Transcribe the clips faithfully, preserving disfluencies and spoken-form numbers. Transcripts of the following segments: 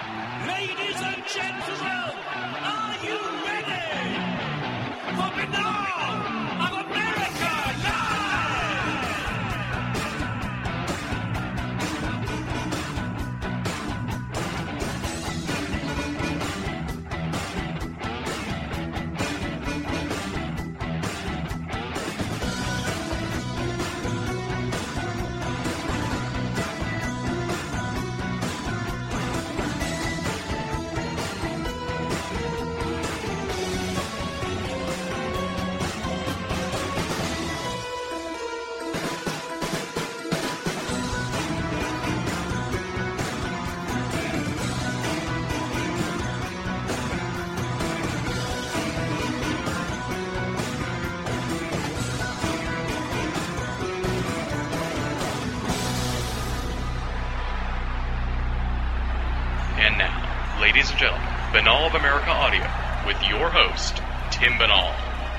Ladies and gentlemen, are you ready for Banal of America Live? And now, ladies and gentlemen, Banal of America Audio with your host, Tim Banal.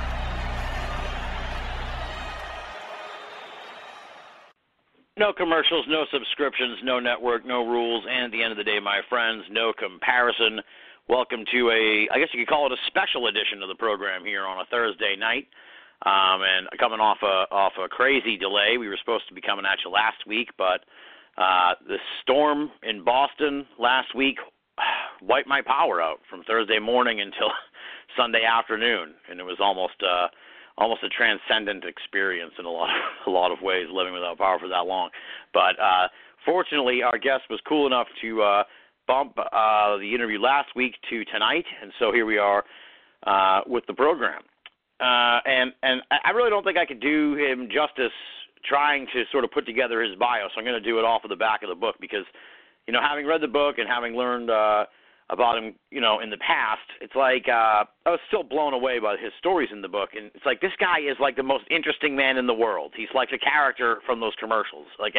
No commercials, no subscriptions, no network, no rules, and at the end of the day, my friends, no comparison. Welcome to a, I guess you could call it a special edition of the program here on a Thursday night. Um, and coming off a, off a crazy delay. We were supposed to be coming at you last week, but uh, the storm in Boston last week wiped my power out from Thursday morning until Sunday afternoon, and it was almost uh, almost a transcendent experience in a lot of, a lot of ways, living without power for that long. But uh, fortunately, our guest was cool enough to uh, bump uh, the interview last week to tonight, and so here we are uh, with the program. Uh, and and I really don't think I could do him justice trying to sort of put together his bio, so I'm going to do it off of the back of the book because, you know, having read the book and having learned uh, about him, you know, in the past, it's like uh, I was still blown away by his stories in the book. And it's like this guy is like the most interesting man in the world. He's like a character from those commercials. Like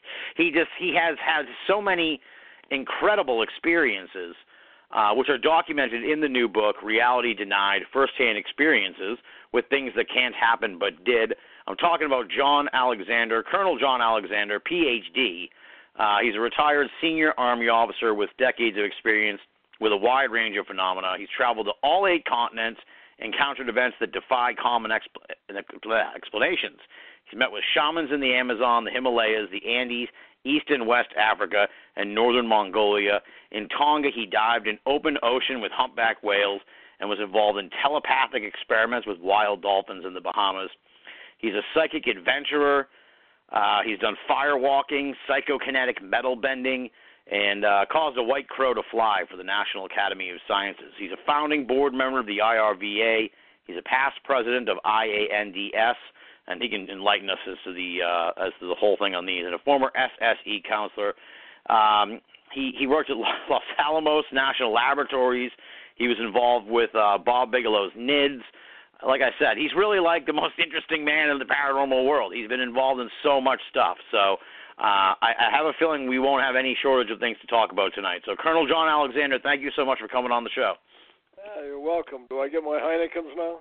he just he has had so many incredible experiences, uh, which are documented in the new book, Reality Denied, Firsthand Experiences with Things That Can't Happen But Did. I'm talking about John Alexander, Colonel John Alexander, P H D. Uh, he's a retired senior Army officer with decades of experience with a wide range of phenomena. He's traveled to all eight continents, encountered events that defy common expl- explanations. He's met with shamans in the Amazon, the Himalayas, the Andes, East and West Africa, and northern Mongolia. In Tonga, he dived in open ocean with humpback whales and was involved in telepathic experiments with wild dolphins in the Bahamas. He's a psychic adventurer. Uh, he's done firewalking, psychokinetic metal bending, and uh, caused a white crow to fly for the National Academy of Sciences. He's a founding board member of the I R V A. He's a past president of I A N D S, and he can enlighten us as to the uh, as to the whole thing on these. And a former S S E counselor. Um, he he worked at Los Alamos National Laboratories. He was involved with uh, Bob Bigelow's N I D S. Like I said, he's really like the most interesting man in the paranormal world. He's been involved in so much stuff. So uh, I, I have a feeling we won't have any shortage of things to talk about tonight. So Colonel John Alexander, thank you so much for coming on the show. Yeah, you're welcome. Do I get my Heinekens now?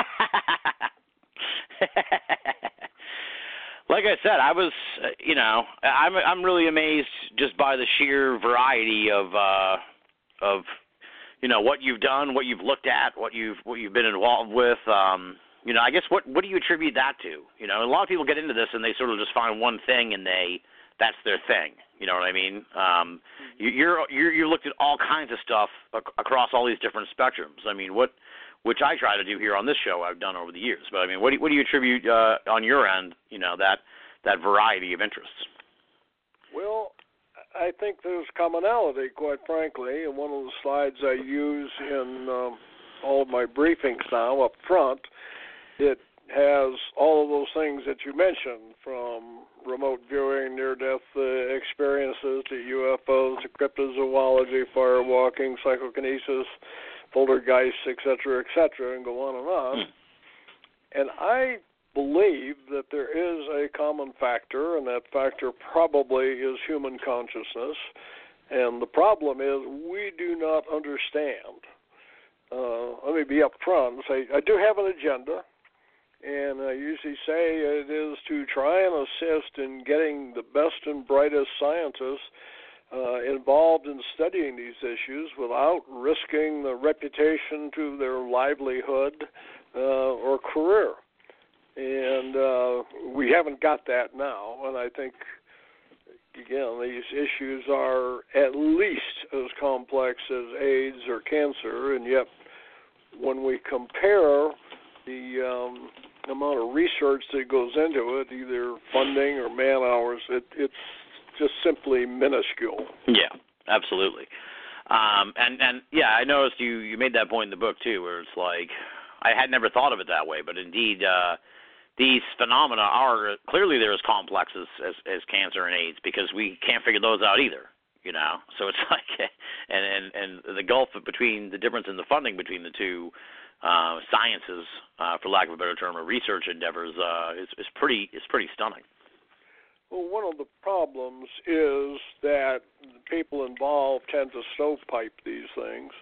Like I said, I was, uh, you know, I'm I'm really amazed just by the sheer variety of uh, of. you know, what you've done, what you've looked at, what you've what you've been involved with. Um, you know, I guess what what do you attribute that to? You know, a lot of people get into this and they sort of just find one thing and they that's their thing. You know what I mean? Um, you, you're you're you looked at all kinds of stuff ac- across all these different spectrums. I mean, what which I try to do here on this show I've done over the years. But I mean, what do you, what do you attribute uh, on your end? You know, that that variety of interests. Well, I think there's commonality, quite frankly, and one of the slides I use in um, all of my briefings now up front, it has all of those things that you mentioned, from remote viewing, near-death uh, experiences to U F Os, to cryptozoology, firewalking, psychokinesis, poltergeists, et cetera, et cetera, and go on and on. Hmm. And I believe that there is a common factor, and that factor probably is human consciousness. And the problem is we do not understand. Uh, let me be up front and say I do have an agenda, and I usually say it is to try and assist in getting the best and brightest scientists uh, involved in studying these issues without risking the reputation to their livelihood uh, or career. And uh, we haven't got that now, and I think, again, these issues are at least as complex as AIDS or cancer, and yet when we compare the um, amount of research that goes into it, either funding or man hours, it, it's just simply minuscule. Yeah, absolutely. Um, and, and, yeah, I noticed you, you made that point in the book, too, where it's like, I had never thought of it that way, but indeed, uh, these phenomena are clearly they're as complex as, as, as cancer and AIDS because we can't figure those out either, you know. So it's like, and, and, and the gulf between the difference in the funding between the two uh, sciences, uh, for lack of a better term, or research endeavors, uh, is, is pretty is pretty stunning. Well, one of the problems is that the people involved tend to stovepipe these things.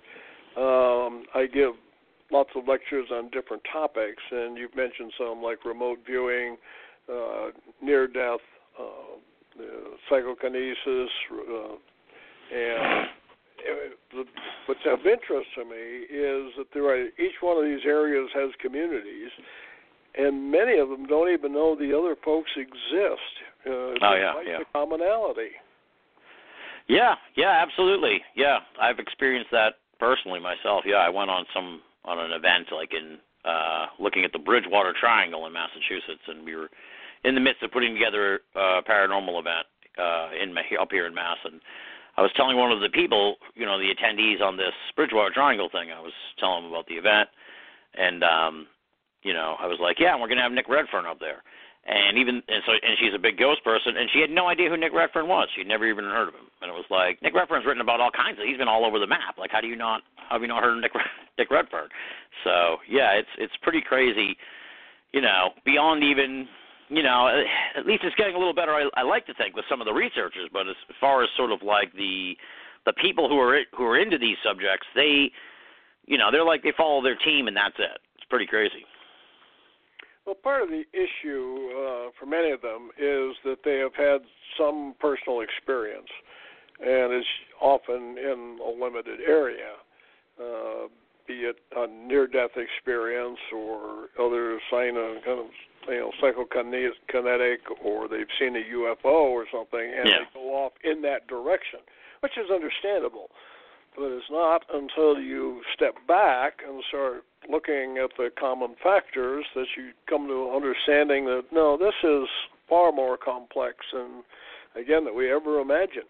Um, I give lots of lectures on different topics, and you've mentioned some like remote viewing, uh, near-death, uh, uh, psychokinesis, uh, and uh, what's of interest to me is that there are, each one of these areas has communities, and many of them don't even know the other folks exist. Uh, oh, yeah, yeah. The commonality. Yeah, yeah, absolutely. Yeah, I've experienced that personally myself. Yeah, I went on some on an event like in uh, looking at the Bridgewater Triangle in Massachusetts, and we were in the midst of putting together a paranormal event uh, in up here in Mass, and I was telling one of the people, you know, the attendees on this Bridgewater Triangle thing, I was telling them about the event, and, um, you know, I was like, yeah, we're going to have Nick Redfern up there. And even and so, and she's a big ghost person, and she had no idea who Nick Redfern was. She'd never even heard of him. And it was like, Nick Redfern's written about all kinds of. He's been all over the map. Like, how do you not? How have you not heard of Nick Nick Redfern? So yeah, it's it's pretty crazy. You know, beyond even, you know, at least it's getting a little better. I, I like to think with some of the researchers, but as far as sort of like the the people who are who are into these subjects, they, you know, they're like they follow their team and that's it. It's pretty crazy. Well, part of the issue uh, for many of them is that they have had some personal experience, and it's often in a limited area, uh, be it a near-death experience or other sign of kind of you know psychokinetic, or they've seen a U F O or something, and yeah. they go off in that direction, which is understandable. But it's not until you step back and start looking at the common factors that you come to an understanding that, no, this is far more complex than, again, that we ever imagined.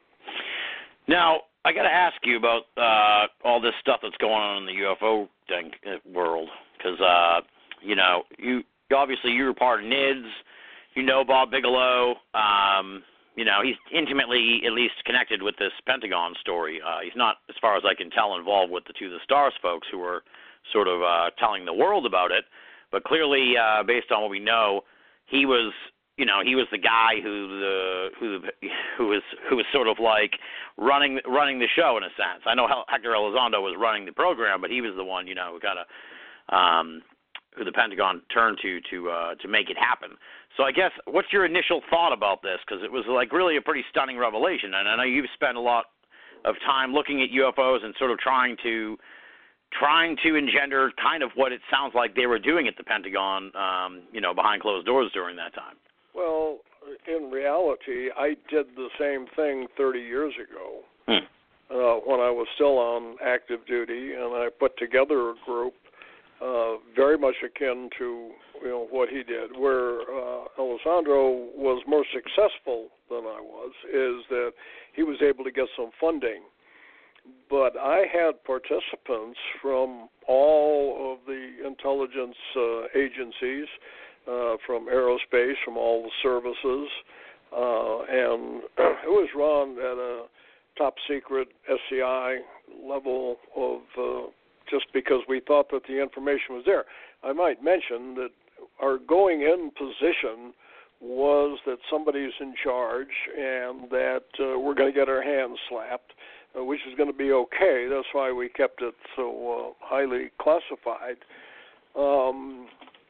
Now, I got to ask you about uh, all this stuff that's going on in the U F O thing, uh, world, because, uh, you know, you obviously you were part of N I D S, you know Bob Bigelow, um, you know, he's intimately at least connected with this Pentagon story. Uh, he's not, as far as I can tell, involved with the To the Stars folks who were sort of uh, telling the world about it. But clearly, uh, based on what we know, he was, you know, he was the guy who the who who was who was sort of like running running the show in a sense. I know Hector Elizondo was running the program, but he was the one, you know, who kind of um, who the Pentagon turned to to uh, to make it happen. So I guess, what's your initial thought about this? Because it was like really a pretty stunning revelation, and I know you've spent a lot of time looking at U F Os and sort of trying to trying to engender kind of what it sounds like they were doing at the Pentagon, um, you know, behind closed doors during that time. Well, in reality, I did the same thing thirty years ago hmm. uh, when I was still on active duty, and I put together a group uh, very much akin to you know what he did. Where uh, Elizondo was more successful than I was is that he was able to get some funding. But I had participants from all of the intelligence uh, agencies, uh, from aerospace, from all the services, uh, and it was run at a top secret S C I level of uh, just because we thought that the information was there. I might mention that our going in position was that somebody's in charge and that uh, we're going to get our hands slapped, uh, which is going to be okay. That's why we kept it so uh, highly classified. Um,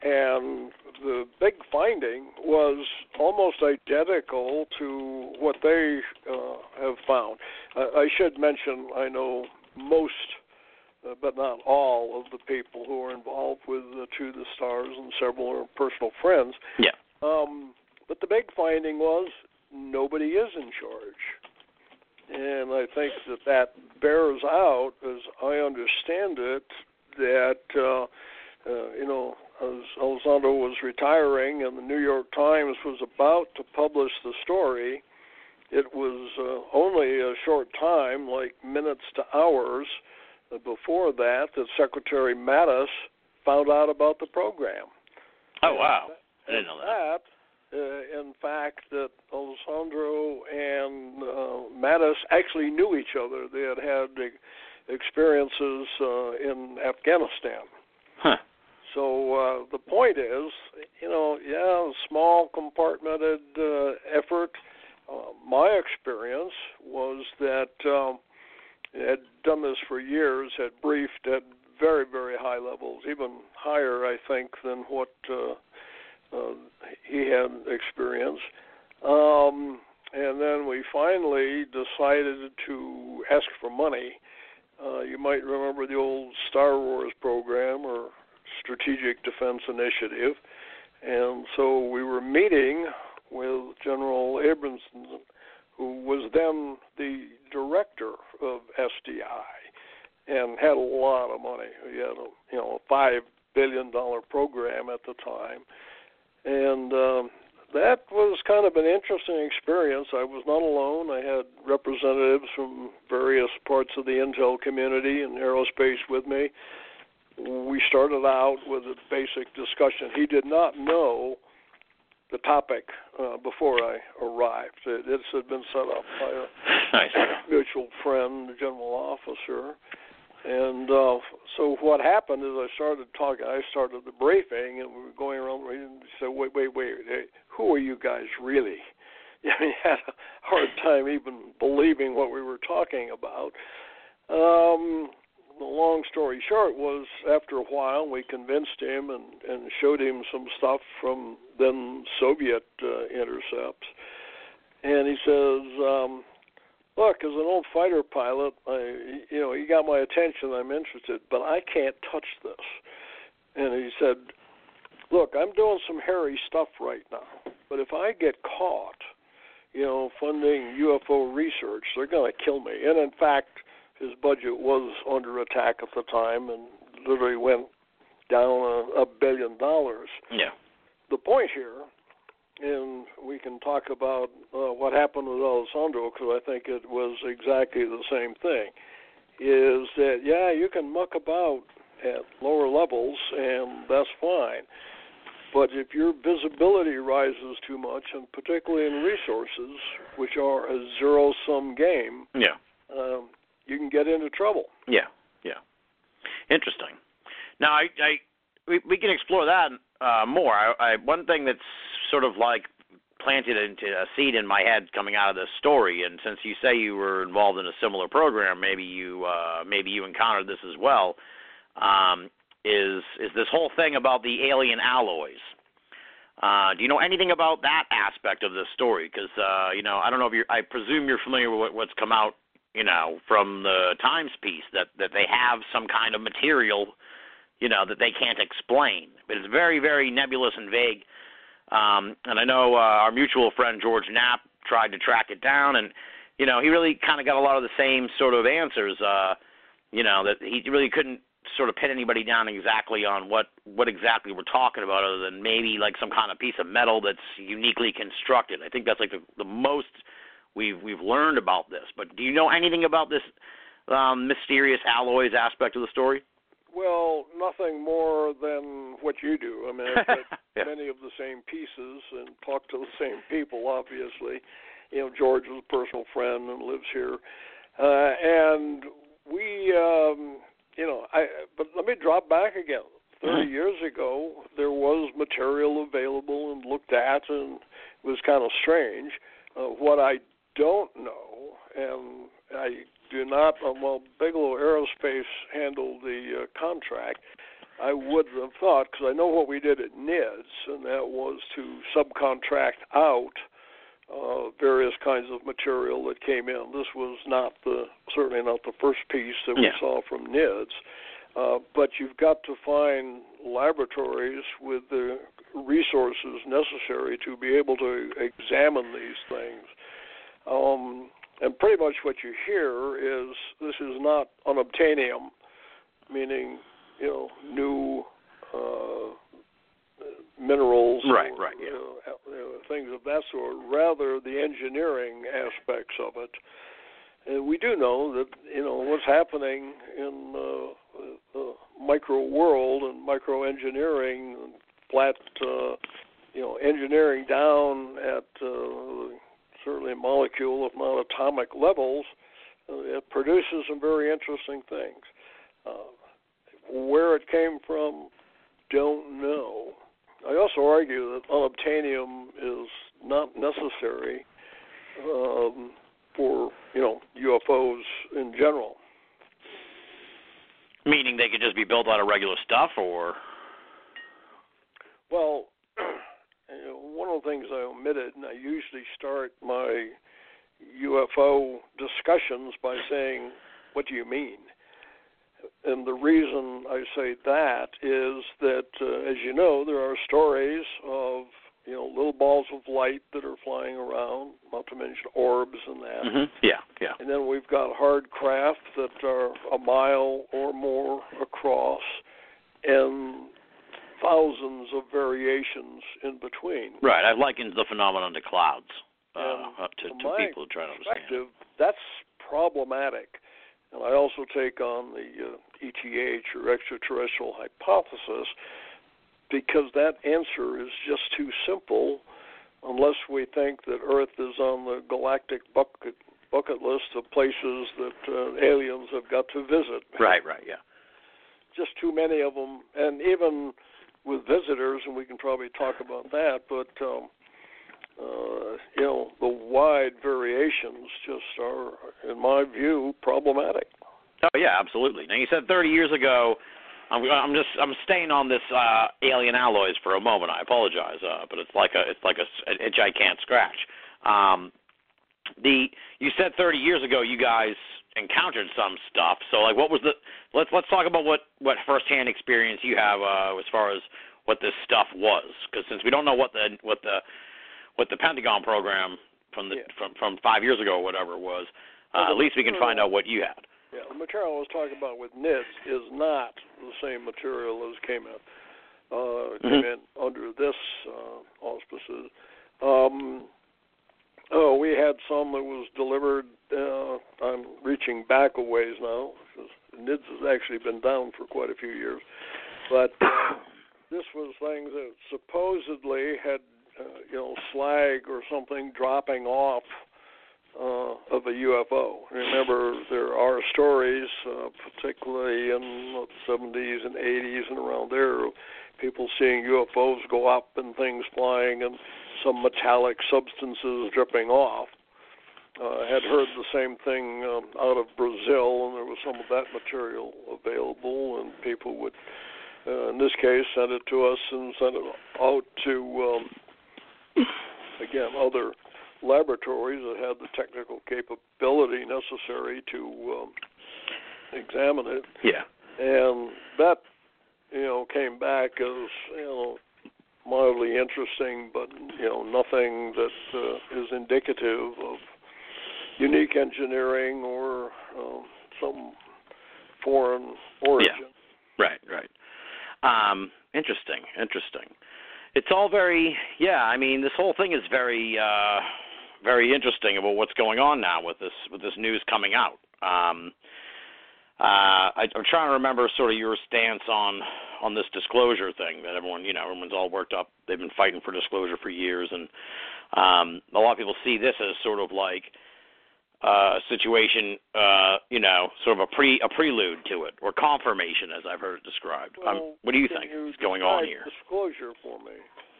and the big finding was almost identical to what they uh, have found. Uh, I should mention, I know most, uh, but not all, of the people who are involved with uh, To the Stars, and several are personal friends. Yeah. Um, but the big finding was nobody is in charge. And I think that that bears out, as I understand it, that, uh, uh, you know, as Elizondo was retiring and the New York Times was about to publish the story, it was uh, only a short time, like minutes to hours, uh, before that, that Secretary Mattis found out about the program. Oh, wow. I didn't know that. that uh, in fact, that Elizondo and uh, Mattis actually knew each other. They had had experiences uh, in Afghanistan. Huh. So uh, the point is, you know, yeah, small compartmented uh, effort. Uh, my experience was that um, had done this for years, had briefed at very, very high levels, even higher, I think, than what uh, uh, he had experienced. Um, and then we finally decided to ask for money. Uh, you might remember the old Star Wars program, or Strategic Defense Initiative, and so we were meeting with General Abramson, who was then the director of S D I, and had a lot of money. He had a you know a five billion dollar program at the time, and um, that was kind of an interesting experience. I was not alone. I had representatives from various parts of the intel community and aerospace with me. We started out with a basic discussion. He did not know the topic uh, before I arrived. It, it had been set up by a nice. mutual friend, the general officer. And uh, so what happened is I started talking. I started the briefing, and we were going around and said, wait, wait, wait, hey, who are you guys really? I mean, I had a hard time even believing what we were talking about. Um, the long story short was, after a while, we convinced him and, and showed him some stuff from then Soviet uh, intercepts. And he says, um, look, as an old fighter pilot, I, you know, you got my attention, I'm interested, but I can't touch this. And he said, look, I'm doing some hairy stuff right now, but if I get caught, you know, funding U F O research, they're going to kill me. And in fact, his budget was under attack at the time and literally went down a, a billion dollars. Yeah. The point here, and we can talk about uh, what happened with Elizondo, because I think it was exactly the same thing, is that, yeah, you can muck about at lower levels, and that's fine. But if your visibility rises too much, and particularly in resources, which are a zero-sum game, yeah, um, you can get into trouble. Yeah, yeah. Interesting. Now, I, I we, we can explore that uh, more. I, I, one thing that's sort of like planted into a seed in my head coming out of this story, and since you say you were involved in a similar program, maybe you uh, maybe you encountered this as well, um, is is this whole thing about the alien alloys. Uh, do you know anything about that aspect of this story? Because, uh, you know, I don't know if you're, I presume you're familiar with what, what's come out, you know, from the Times piece, that, that they have some kind of material, you know, that they can't explain. But it's very, very nebulous and vague. Um, and I know uh, our mutual friend George Knapp tried to track it down, and, you know, he really kind of got a lot of the same sort of answers, uh, you know, that he really couldn't sort of pin anybody down exactly on what, what exactly we're talking about, other than maybe like some kind of piece of metal that's uniquely constructed. I think that's like the, the most we've we've learned about this. But do you know anything about this um, mysterious alloys aspect of the story? Well, nothing more than what you do. I mean, I've read yeah. many of the same pieces and talked to the same people, obviously. You know, George is a personal friend and lives here. Uh, and we... Um, You know, I, but let me drop back again. thirty years ago, there was material available and looked at, and it was kind of strange. Uh, what I don't know, and I do not, uh, well, Bigelow Aerospace handled the uh, contract, I would have thought, because I know what we did at N I D S, and that was to subcontract out uh, various kinds of material that came in. This was not the certainly not the first piece that we yeah. saw from N I D S, uh, but you've got to find laboratories with the resources necessary to be able to examine these things. Um, and pretty much what you hear is this is not unobtainium, meaning, you know, new uh, minerals, right, or, right, yeah. you know, you know, things of that sort, rather the engineering aspects of it. And we do know that, you know, what's happening in uh, the micro world and microengineering, flat, uh, you know, engineering down at uh, certainly molecule, if not atomic levels, uh, it produces some very interesting things. Uh, where it came from, don't know. I also argue that unobtainium is not necessary um, for, you know, U F Os in general. Meaning they could just be built out of regular stuff, or? Well, you know, one of the things I omitted, and I usually start my U F O discussions by saying, what do you mean? And the reason I say that is that, uh, as you know, there are stories of, you know, little balls of light that are flying around, not to mention orbs and that. Mm-hmm. Yeah, yeah. And then we've got hard craft that are a mile or more across, and thousands of variations in between. Right. I've likened the phenomenon to clouds uh, up to, to my people who try to understand. That's problematic. And I also take on the uh, E T H, or extraterrestrial hypothesis, because that answer is just too simple unless we think that Earth is on the galactic bucket, bucket list of places that uh, aliens have got to visit. Right, right, yeah. Just too many of them. And even with visitors, and we can probably talk about that, but, um, uh, you know, the wide variations just are, in my view, problematic. Oh, yeah, absolutely. Now, you said thirty years ago, I'm, I'm just I'm staying on this uh, alien alloys for a moment. I apologize, uh, but it's like a it's like a, an itch I can't scratch. Um, the you said thirty years ago you guys encountered some stuff. So, like, what was the? Let's let's talk about what, what firsthand experience you have uh, as far as what this stuff was, because since we don't know what the what the what the Pentagon program from the yeah. from from five years ago or whatever was, uh, at least we can find out what you had. Yeah, the material I was talking about with N I D S is not the same material as came in uh, came mm-hmm. in under this uh, auspices. Um, oh, we had some that was delivered. Uh, I'm reaching back a ways now, because N I D S has actually been down for quite a few years. But uh, this was things that supposedly had, uh, you know, slag or something dropping off Uh, of a U F O. Remember, there are stories, uh, particularly in the seventies and eighties and around there, of people seeing U F Os go up and things flying and some metallic substances dripping off. Uh, I had heard the same thing um, out of Brazil, and there was some of that material available, and people would, uh, in this case, send it to us and send it out to, um, again, other laboratories that had the technical capability necessary to um, examine it. Yeah. And that, you know, came back as, you know, mildly interesting, but, you know, nothing that uh, is indicative of unique engineering or um, some foreign origin. Yeah. Right, right. Um, interesting, interesting. It's all very, yeah, I mean, this whole thing is very... Uh, very interesting about what's going on now with this with this news coming out. Um, uh, I, I'm trying to remember sort of your stance on on this disclosure thing that everyone, you know, everyone's all worked up. They've been fighting for disclosure for years, and um, a lot of people see this as sort of like uh, a situation, uh, you know, sort of a pre a prelude to it, or confirmation, as I've heard it described. Well, um, what do you think you is going on here? Disclosure for me.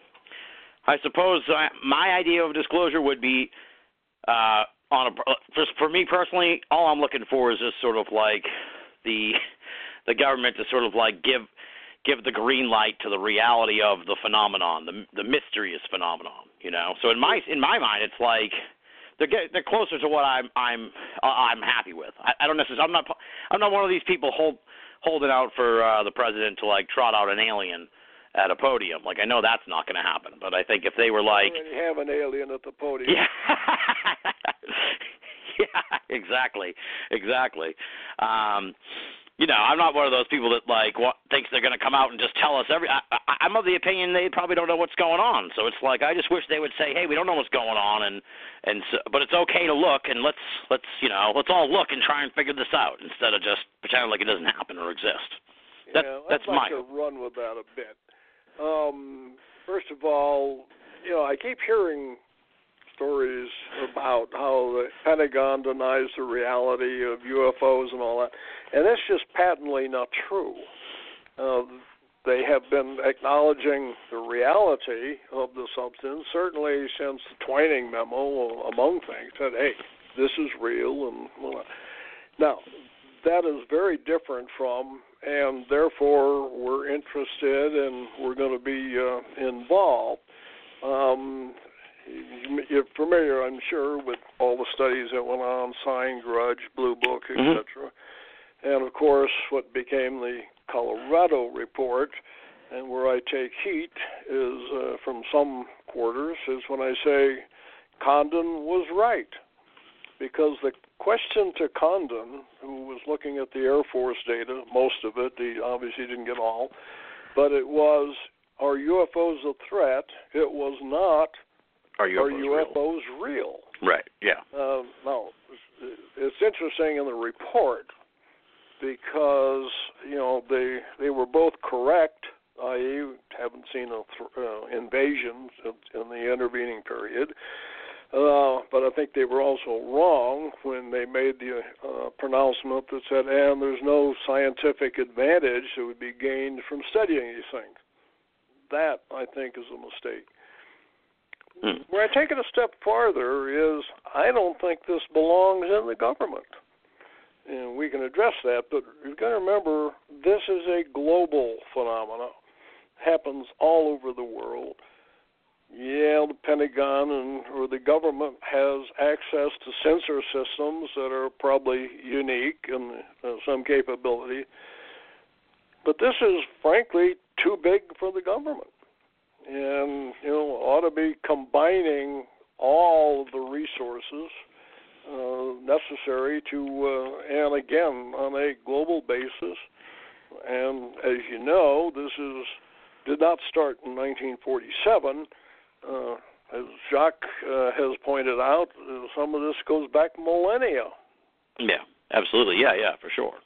I suppose uh, my idea of disclosure would be, uh, on a, just for me personally, all I'm looking for is just sort of like the the government to sort of like give give the green light to the reality of the phenomenon, the the mysterious phenomenon. You know, so in my in my mind, it's like they're get, they're closer to what I'm I'm uh, I'm happy with. I, I don't necessarily I'm not I'm not one of these people hold, holding out for uh, the president to like trot out an alien at a podium. Like, I know that's not going to happen, but I think if they were like, you have an alien at the podium. Yeah. Yeah, exactly, exactly. Um, you know, I'm not one of those people that like what, thinks they're going to come out and just tell us every. I, I, I'm of the opinion they probably don't know what's going on. So it's like I just wish they would say, "Hey, we don't know what's going on," and and so, but it's okay to look and let's let's you know let's all look and try and figure this out instead of just pretending like it doesn't happen or exist. That, yeah, that's I'd like my to run with that a bit. Um, first of all, you know, I keep hearing stories about how the Pentagon denies the reality of U F Os and all that, and that's just patently not true. Uh, they have been acknowledging the reality of the substance, certainly since the Twining memo, among things, said, hey, this is real. And now, that is very different from, and therefore we're interested and we're going to be uh, involved. Um, You're familiar, I'm sure, with all the studies that went on, Sign, Grudge, Blue Book, et cetera. Mm-hmm. And, of course, what became the Colorado Report, and where I take heat is uh, from some quarters, is when I say Condon was right. Because the question to Condon, who was looking at the Air Force data, most of it, he obviously didn't get all, but it was, are U F Os a threat? It was not, Are U F Os, Are U F Os real? real? Right, yeah. Uh, now, it's interesting in the report because, you know, they they were both correct, that is haven't seen an th- uh, invasion in the intervening period, uh, but I think they were also wrong when they made the uh, pronouncement that said, and there's no scientific advantage that would be gained from studying these things. That, I think, is a mistake. Hmm. Where I take it a step farther is I don't think this belongs in the government. And we can address that, but you've got to remember this is a global phenomenon. It happens all over the world. Yeah, the Pentagon and or the government has access to sensor systems that are probably unique and uh, some capability. But this is, frankly, too big for the government. And, you know, ought to be combining all of the resources uh, necessary to, uh, and again, on a global basis. And as you know, this is did not start in nineteen forty-seven. Uh, as Jacques uh, has pointed out, uh, some of this goes back millennia. Yeah, absolutely. Yeah, yeah, for sure.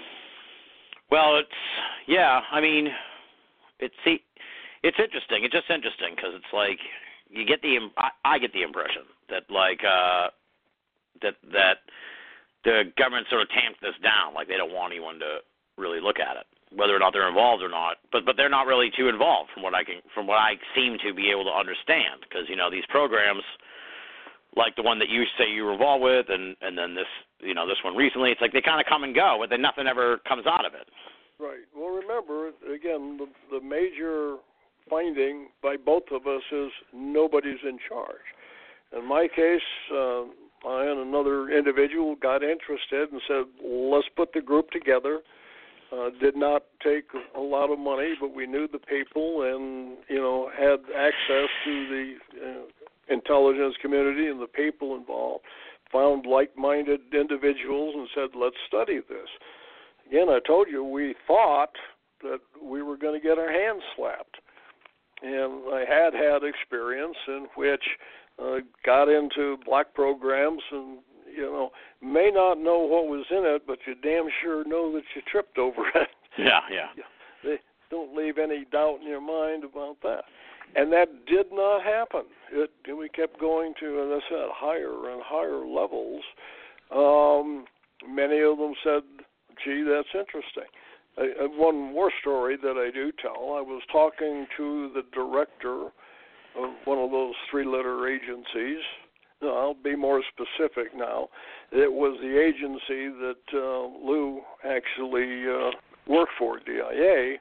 Well, it's, yeah, I mean, it's, see, it's interesting. It's just interesting because it's like you get the, I, I get the impression that like, uh, that, that the government sort of tamped this down, like they don't want anyone to really look at it, whether or not they're involved or not. But but they're not really too involved from what I can from what I seem to be able to understand. Because you know these programs, like the one that you say you were involved with, and, and then this you know this one recently, it's like they kind of come and go, but then nothing ever comes out of it. Right. Well, remember again the the major finding by both of us is nobody's in charge. In my case, uh, I and another individual got interested and said, let's put the group together. Uh, did not take a lot of money, but we knew the people and, you know, had access to the uh, intelligence community and the people involved, found like-minded individuals and said, let's study this. Again, I told you we thought that we were going to get our hands slapped. And I had had experience in which uh, got into black programs and, you know, may not know what was in it, but you damn sure know that you tripped over it. Yeah, yeah. They don't leave any doubt in your mind about that. And that did not happen. It, we kept going to, as I said, higher and higher levels. Um, many of them said, gee, that's interesting. I, one more story that I do tell, I was talking to the director of one of those three-letter agencies. No, I'll be more specific now. It was the agency that uh, Lou actually uh, worked for, D I A,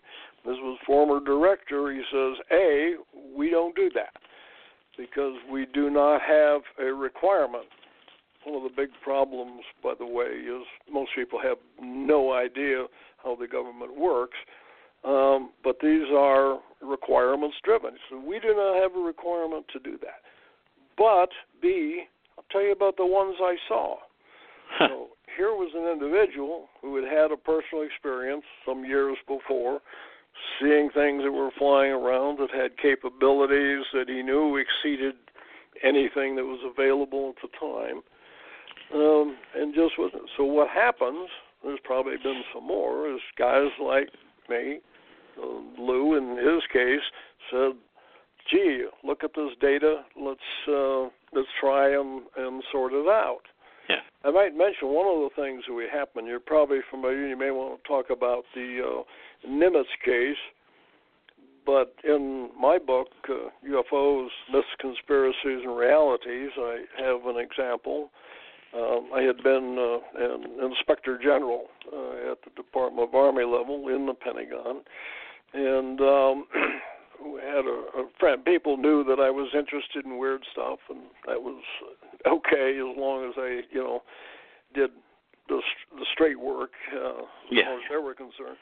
this was former director, he says, A, we don't do that because we do not have a requirement. One of the big problems, by the way, is most people have no idea how the government works, um, but these are requirements driven. So we do not have a requirement to do that. But, B, I'll tell you about the ones I saw. So here was an individual who had had a personal experience some years before, seeing things that were flying around that had capabilities that he knew exceeded anything that was available at the time. Um, and just wasn't. So what happens, there's probably been some more, is guys like me, uh, Lou in his case, said, gee, look at this data, let's uh, let's try and, and sort it out. Yeah. I might mention one of the things that we happen, you're probably familiar, you may want to talk about the uh, Nimitz case, but in my book, uh, U F Os, Myths, Conspiracies, and Realities, I have an example. Um, I had been uh, an inspector general uh, at the Department of Army level in the Pentagon, and um, we had a, a friend. People knew that I was interested in weird stuff, and that was okay as long as I, you know, did the, the straight work uh, yeah. as far as they were concerned.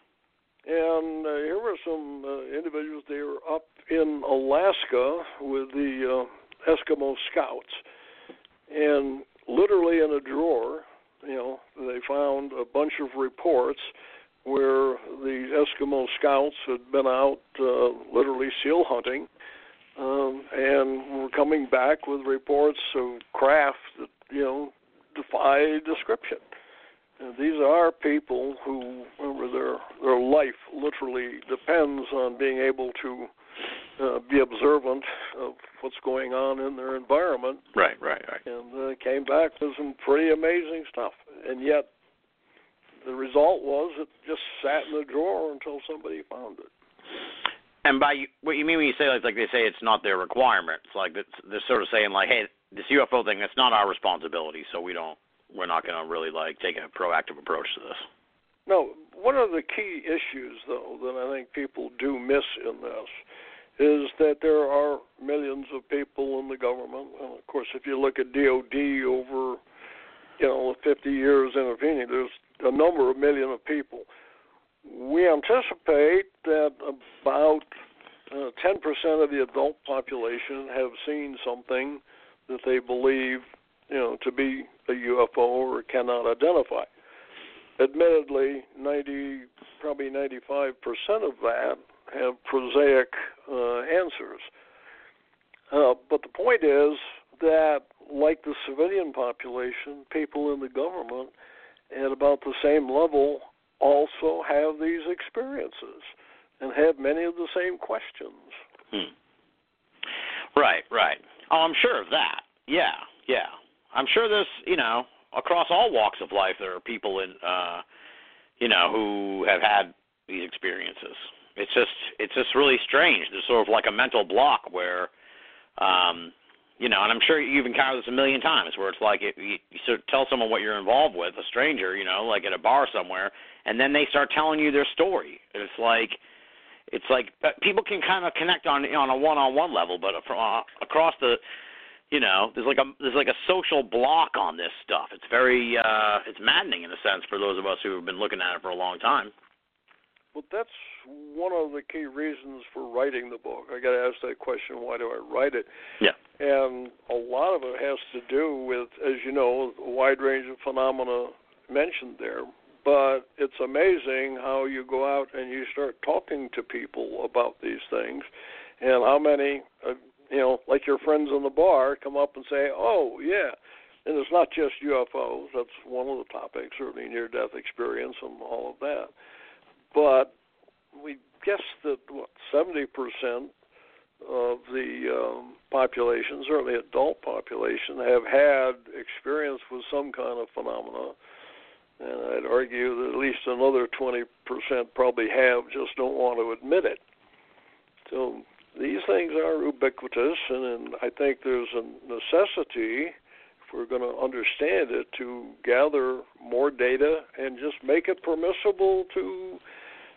And uh, here were some uh, individuals. They were up in Alaska with the uh, Eskimo Scouts, and literally in a drawer, you know, they found a bunch of reports where the Eskimo Scouts had been out uh, literally seal hunting um, and were coming back with reports of craft that, you know, defy description. And these are people who, remember, their, their life literally depends on being able to Uh, be observant of what's going on in their environment. Right, right, right. And uh, came back with some pretty amazing stuff. And yet, the result was it just sat in the drawer until somebody found it. And by what you mean when you say, like, like they say it's not their requirement, it's like it's, they're sort of saying, like, hey, this U F O thing, that's not our responsibility, so we don't, we're not going to really, like, take a proactive approach to this. No, one of the key issues, though, that I think people do miss in this is that there are millions of people in the government. And, of course, if you look at D O D over, you know, fifty years intervening, there's a number of million of people. We anticipate that about uh, ten percent of the adult population have seen something that they believe, you know, to be a U F O or cannot identify. Admittedly, ninety, probably ninety-five percent of that have prosaic uh, answers. Uh, but the point is that, like the civilian population, people in the government at about the same level also have these experiences and have many of the same questions. Hmm. Right, right. Oh, I'm sure of that. Yeah, yeah. I'm sure there's, you know, across all walks of life there are people in, uh, you know, who have had these experiences. It's just it's just really strange. There's sort of like a mental block where, um, you know, and I'm sure you've encountered this a million times where it's like it, you, you sort of tell someone what you're involved with, a stranger, you know, like at a bar somewhere, and then they start telling you their story. And it's like it's like people can kind of connect on on a one-on-one level, but from, uh, across the, you know, there's like a there's like a social block on this stuff. It's very uh, it's maddening in a sense for those of us who have been looking at it for a long time. Well, that's one of the key reasons for writing the book. I got to ask that question, why do I write it? Yeah. And a lot of it has to do with, as you know, a wide range of phenomena mentioned there. But it's amazing how you go out and you start talking to people about these things, and how many, uh, you know, like your friends in the bar come up and say, oh, yeah. And it's not just U F Os. That's one of the topics, certainly near-death experience and all of that. But we guess that, what, seventy percent of the um, population, certainly adult population, have had experience with some kind of phenomena. And I'd argue that at least another twenty percent probably have, just don't want to admit it. So these things are ubiquitous, and, and I think there's a necessity, if we're going to understand it, to gather more data and just make it permissible to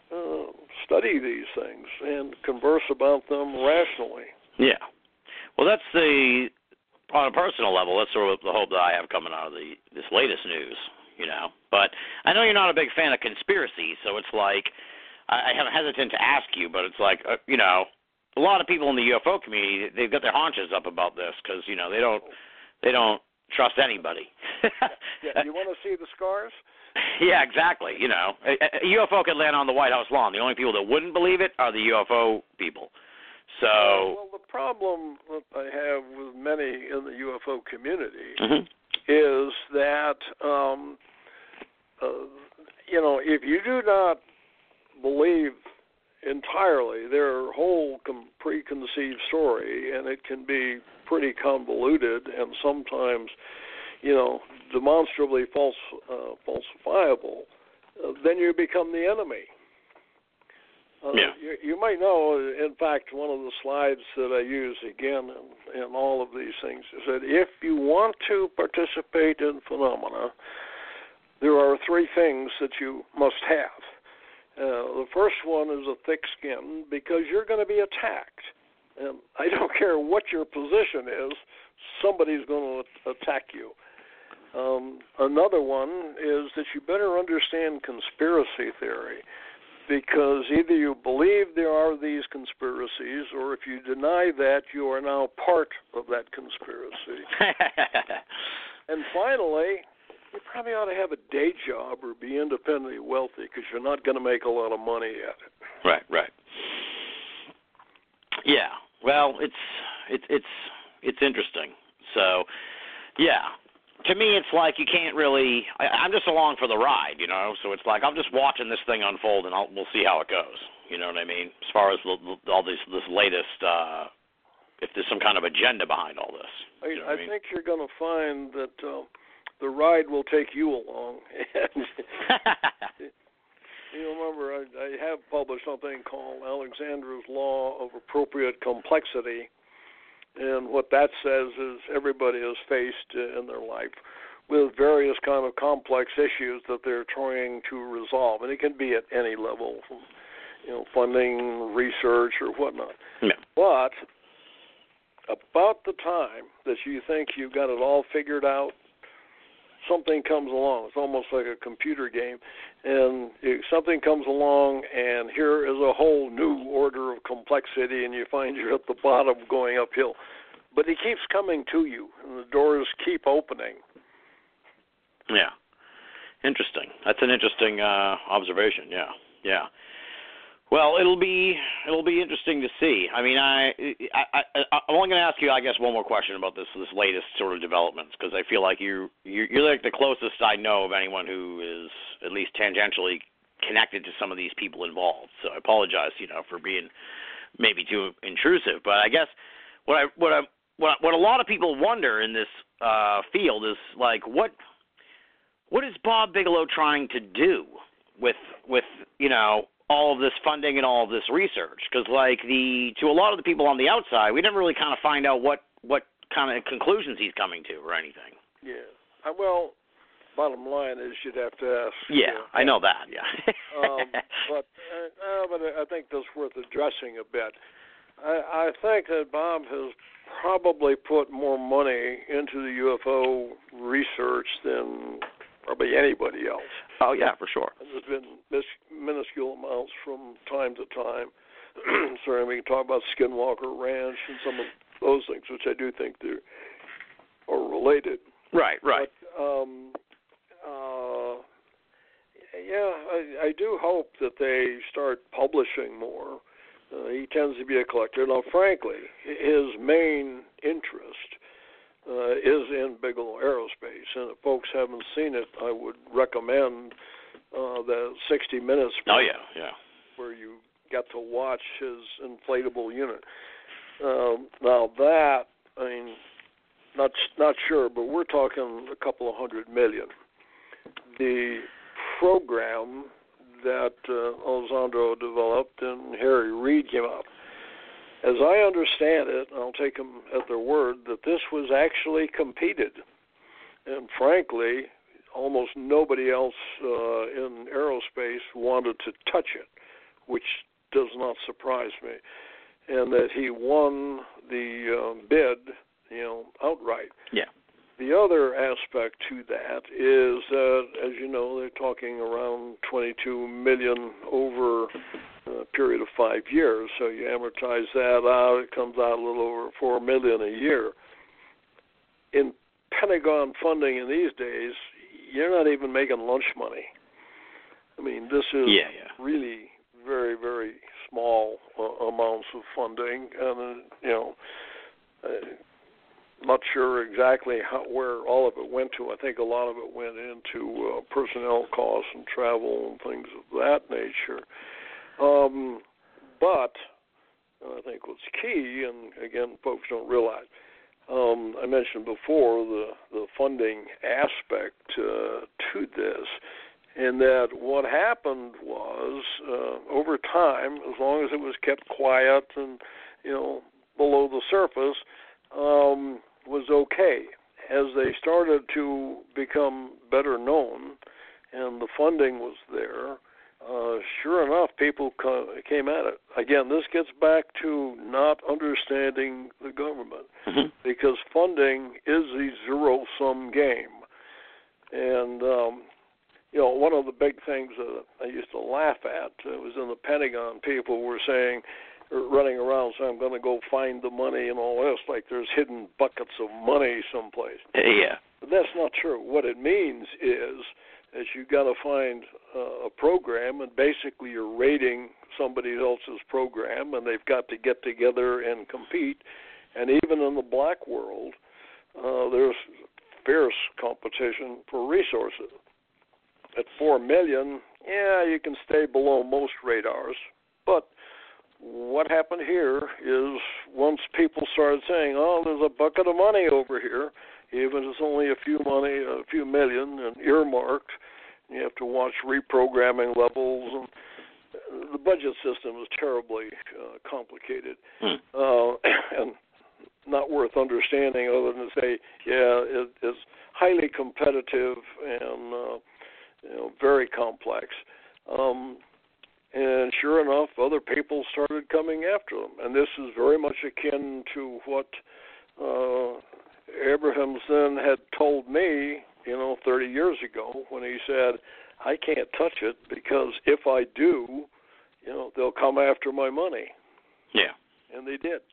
uh, study these things and converse about them rationally. Yeah. Well, that's the, on a personal level, that's sort of the hope that I have coming out of the this latest news, you know. But I know you're not a big fan of conspiracy, so it's like, I, I'm hesitant to ask you, but it's like, uh, you know, a lot of people in the U F O community, they've got their haunches up about this because, you know, they don't, they don't trust anybody. Yeah, you want to see the scars? Yeah, exactly. You know, a, a U F O could land on the White House lawn. The only people that wouldn't believe it are the U F O people. So, well, the problem that I have with many in the U F O community mm-hmm. is that, um, uh, you know, if you do not believe entirely their whole com- preconceived story, and it can be pretty convoluted and sometimes, you know, demonstrably false, uh, falsifiable, uh, then you become the enemy. Uh, yeah. you, you might know, in fact, one of the slides that I use again in, in all of these things is that if you want to participate in phenomena, there are three things that you must have. Uh, the first one is a thick skin because you're going to be attacked. And I don't care what your position is, somebody's going to attack you. Um, another one is that you better understand conspiracy theory, because either you believe there are these conspiracies, or if you deny that, you are now part of that conspiracy. And finally, you probably ought to have a day job or be independently wealthy, because you're not going to make a lot of money at it. Right, right. Yeah. Well, it's it's it's it's interesting. So, yeah. To me, it's like you can't really. I, I'm just along for the ride, you know. So it's like I'm just watching this thing unfold, and I'll, we'll see how it goes. You know what I mean? As far as the, the, all this this latest, uh, if there's some kind of agenda behind all this. I, you know I, I mean? think you're going to find that uh, the ride will take you along. You remember, I, I have published something called Alexander's Law of Appropriate Complexity. And what that says is everybody is faced in their life with various kind of complex issues that they're trying to resolve, and it can be at any level, from, you know, funding, research, or whatnot. Yeah. But about the time that you think you've got it all figured out, something comes along. It's almost like a computer game, and it, something comes along, and here is a whole new order of complexity, and you find you're at the bottom going uphill. But it keeps coming to you, and the doors keep opening. Yeah. Interesting. That's an interesting uh, observation. Yeah, yeah. Well, it'll be it'll be interesting to see. I mean, I, I, I I'm only going to ask you, I guess, one more question about this this latest sort of developments, because I feel like you you're, you're like the closest I know of anyone who is at least tangentially connected to some of these people involved. So I apologize, you know, for being maybe too intrusive. But I guess what I what I what what a lot of people wonder in this uh, field is like what what is Bob Bigelow trying to do with with you know. all of this funding and all of this research, because like the to a lot of the people on the outside, we never really kind of find out what what kind of conclusions he's coming to or anything. Yeah. Uh, well, bottom line is you'd have to ask. Yeah, uh, I know that. Yeah. um, but uh, but I think that's worth addressing a bit. I, I think that Bob has probably put more money into the U F O research than probably anybody else. Oh, yeah, for sure. There's been mis- minuscule amounts from time to time. Sorry, we can talk about Skinwalker Ranch and some of those things, which I do think they are related. Right, right. But, um, uh, yeah, I, I do hope that they start publishing more. Uh, he tends to be a collector. Now, frankly, his main interest Uh, is in Bigelow Aerospace, and if folks haven't seen it, I would recommend uh, the sixty minutes. Oh yeah, yeah. Where you get to watch his inflatable unit. Um, now that, I mean, not not sure, but we're talking a couple of hundred million. The program that uh, Alessandro developed and Harry Reid came up. As I understand it, and I'll take them at their word, that this was actually competed. And frankly, almost nobody else uh, in aerospace wanted to touch it. which does not surprise me, and that he won the uh, bid, you know, outright. Yeah. The other aspect to that is that, as you know, they're talking around twenty-two million dollars over a period of five years. So you amortize that out, it comes out a little over four million dollars a year. In Pentagon funding in these days, you're not even making lunch money. I mean, this is yeah, yeah. really very, very small uh, amounts of funding, and uh, you know. Uh, Not sure exactly how, where all of it went to. I think a lot of it went into uh, personnel costs and travel and things of that nature. Um, but I think what's key, and again, folks don't realize, um, I mentioned before the, the funding aspect uh, to this, and that what happened was uh, over time, as long as it was kept quiet and, you know, below the surface, um, was okay. As they started to become better known and the funding was there, uh, sure enough, people co- came at it. Again, this gets back to not understanding the government, mm-hmm. because funding is a zero-sum game. And, um, you know, one of the big things that I used to laugh at uh, was in the Pentagon, people were saying, running around saying, I'm going to go find the money and all this, like there's hidden buckets of money someplace. Yeah. But that's not true. What it means is that you've got to find uh, a program, and basically you're rating somebody else's program, and they've got to get together and compete. And even in the black world, uh, there's fierce competition for resources. At four million, yeah, you can stay below most radars, but what happened here is once people started saying, oh, there's a bucket of money over here, even if it's only a few money, a few million, and earmarked, you have to watch reprogramming levels. And the budget system is terribly uh, complicated hmm. uh, and not worth understanding other than to say, yeah, it, it's highly competitive and uh, you know, very complex. Um, And sure enough, other people started coming after them. And this is very much akin to what uh, Abrahamson had told me, you know, thirty years ago when he said, I can't touch it because if I do, you know, they'll come after my money. Yeah. And they did.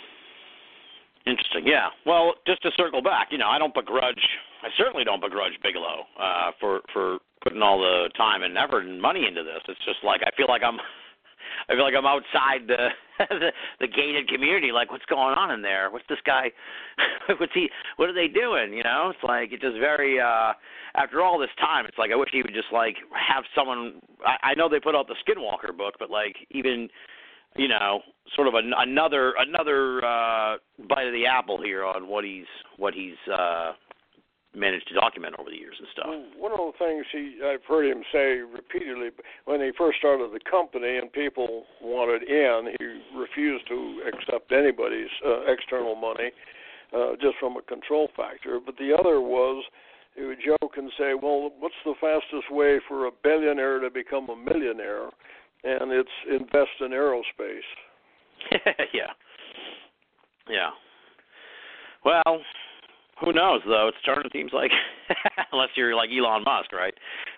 Interesting. Yeah. Well, just to circle back, you know, I don't begrudge, I certainly don't begrudge Bigelow uh, for, for putting all the time and effort and money into this. It's just like, I feel like I'm, I feel like I'm outside the, the, the gated community. Like, what's going on in there? What's this guy, what's he, what are they doing? You know, it's like, it's just very, uh, after all this time, it's like, I wish he would just like have someone, I, I know they put out the Skinwalker book, but like even, you know, sort of an, another another uh, bite of the apple here on what he's what he's uh, managed to document over the years and stuff. One of the things he I've heard him say repeatedly when he first started the company and people wanted in, he refused to accept anybody's uh, external money uh, just from a control factor. But the other was he would joke and say, "Well, what's the fastest way for a billionaire to become a millionaire?" And it's invest in aerospace. yeah. Yeah. Well, who knows, though? It's starting to seems like, unless you're like Elon Musk, right?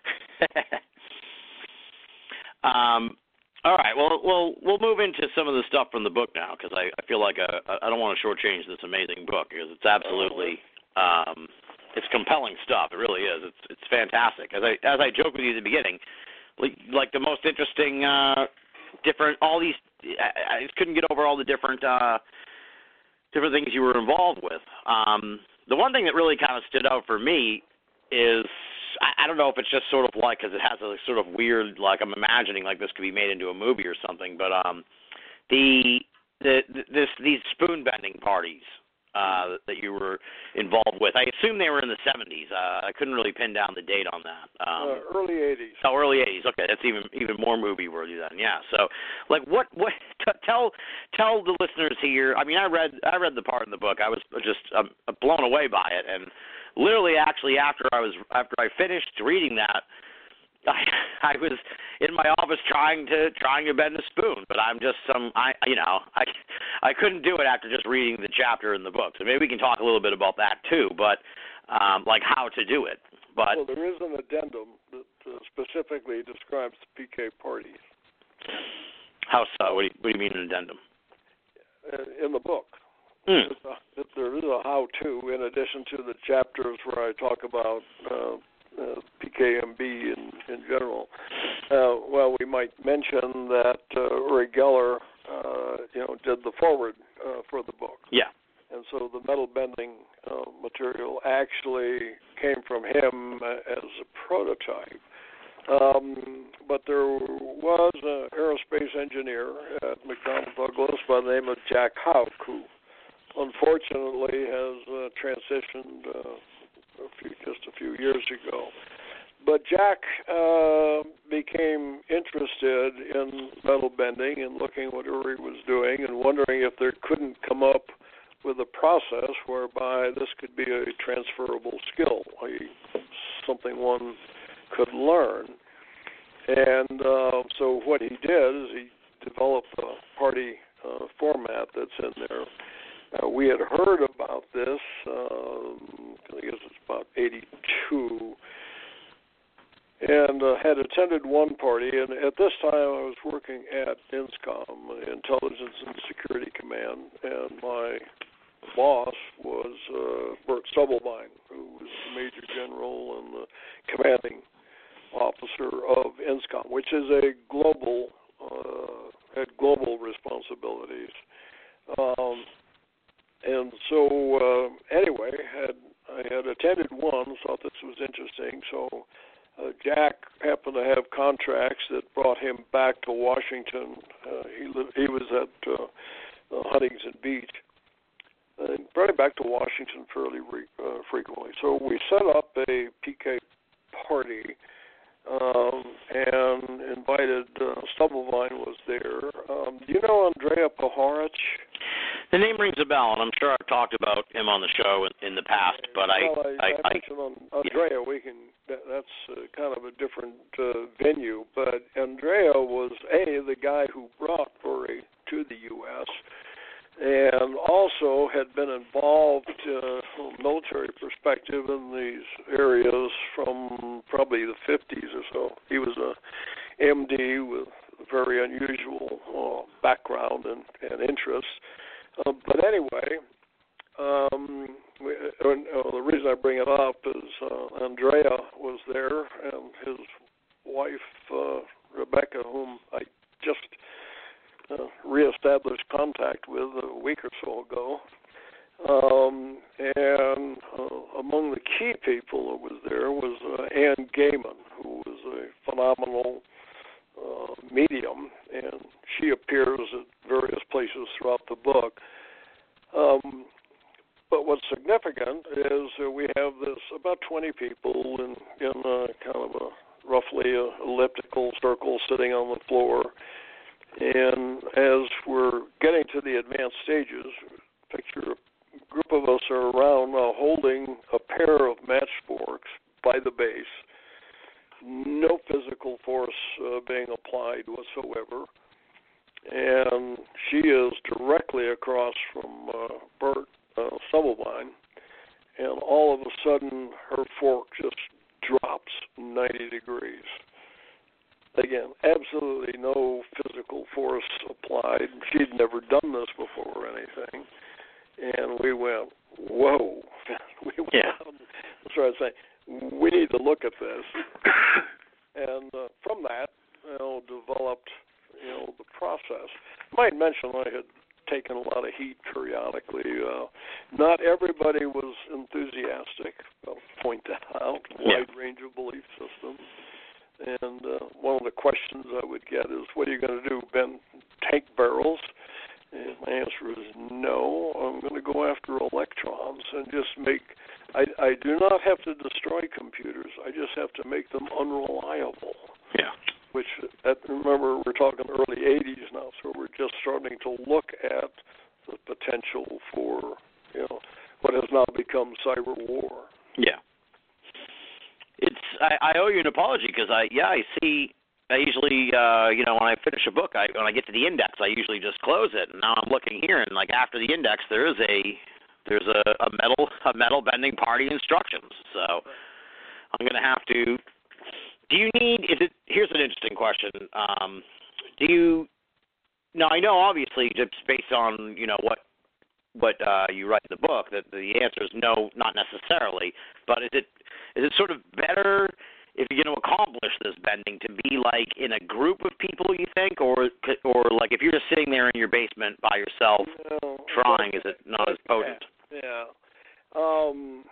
um, all right. Well, we'll we'll move into some of the stuff from the book now, because I, I feel like a, I don't want to shortchange this amazing book, because it's absolutely um, it's compelling stuff. It really is. It's it's fantastic. As I as I joked with you at the beginning. Like, like the most interesting, uh, different, all these, I, I just couldn't get over all the different, uh, different things you were involved with. Um, the one thing that really kind of stood out for me is, I, I don't know if it's just sort of like, because it has a sort of weird, like I'm imagining like this could be made into a movie or something, but um, the, the, this, these spoon bending parties uh, that you were involved with. I assume they were in the seventies. Uh, I couldn't really pin down the date on that. Um, uh, early eighties. Oh, early eighties. Okay, that's even even more movie worthy then. Yeah. So, like, what what t- tell tell the listeners here. I mean, I read I read the part in the book. I was just um, blown away by it, and literally, actually, after I was after I finished reading that, I I was in my office trying to trying to bend a spoon, but I'm just some I you know I I couldn't do it after just reading the chapter in the book. So maybe we can talk a little bit about that too, but um, like how to do it. But well, there is an addendum that uh, specifically describes the P K parties. How so? What do you, what do you mean an addendum? Uh, in the book. Mm. A, there is a how-to in addition to the chapters where I talk about uh, uh, P K M B in, in general. Uh, well, we might mention that uh, Uri Geller, uh, you know, did the foreword uh, for the book. Yeah. And so the metal bending uh, material actually came from him as a prototype. Um, but there was an aerospace engineer at McDonnell Douglas by the name of Jack Houck, who unfortunately has uh, transitioned uh, a few, just a few years ago. But Jack uh, became interested in metal bending and looking what Uri was doing and wondering if there couldn't come up with a process whereby this could be a transferable skill, a, something one could learn. And uh, so what he did is he developed a party uh, format that's in there. Uh, we had heard about this, um, I guess it's about eighty-two, and uh, had attended one party. And at this time I was working at INSCOM, Intelligence and Security Command, and my boss was uh, Bert Stubblebine, who was the Major General and the commanding officer of INSCOM, which is a global, uh, had global responsibilities. Um, and so, uh, anyway, had I had attended one, thought this was interesting, so uh, Jack happened to have contracts that brought him back to Washington. Uh, he, lived, he was at uh, uh, Huntington Beach. And brought him back to Washington fairly re, uh, frequently. So we set up a P K party um, and invited, uh, Stubblebine was there. Um, do you know Andrea Paharic? The name rings a bell, and I'm sure I've talked about him on the show in, in the past, but I... Well, I, I, I, I mentioned on Andrea, yeah. we can, that, that's uh, kind of a different uh, venue, but Andrea was, A, the guy who brought Uri to the U S, and also had been involved uh, from a military perspective in these areas from probably the fifties or so. He was a M D with a very unusual uh, background and, and interests. Uh, but anyway, um, we, uh, the reason I bring it up is uh, Andrea was there, and his wife, uh, Rebecca, whom I just Uh, reestablished contact with a week or so ago. Um, and uh, among the key people that was there was uh, Ann Gaiman, who was a phenomenal uh, medium, and she appears at various places throughout the book. Um, but what's significant is uh, we have this about twenty people in, in a kind of a roughly a elliptical circle sitting on the floor. And as we're getting to the advanced stages, picture a group of us are around now holding a pair of matchforks by the base, no physical force uh, being applied whatsoever. And she is directly across from uh, Bert uh, Stubblebine, and all of a sudden her fork just drops ninety degrees. Again, absolutely no physical force applied. She'd never done this before or anything. And we went, whoa. we went yeah. out and started saying, we need to look at this. And uh, from that, you know, developed, you know, the process. I might mention I had taken a lot of heat periodically. Uh, not everybody was enthusiastic. I'll point that out. Wide yeah. range of belief systems. And uh, one of the questions I would get is, what are you going to do, bend tank barrels? And my answer is no. I'm going to go after electrons and just make, I, I do not have to destroy computers. I just have to make them unreliable. Yeah. Which, at, remember, we're talking early eighties now, so we're just starting to look at the potential for, you know, what has now become cyber war. Yeah. It's I, I owe you an apology because I yeah I see I usually uh, you know when I finish a book I when I get to the index I usually just close it, and now I'm looking here and like after the index there is a there's a, a metal a metal bending party instructions. So I'm gonna have to. Do you need? Is it? Here's an interesting question. Um, do you? Now I know obviously just based on you know what what uh, you write in the book that the answer is no, not necessarily. But is it is it sort of better if you're going to accomplish this bending to be like in a group of people, you think, or or like if you're just sitting there in your basement by yourself no, trying, is it not as potent? Yeah. Um,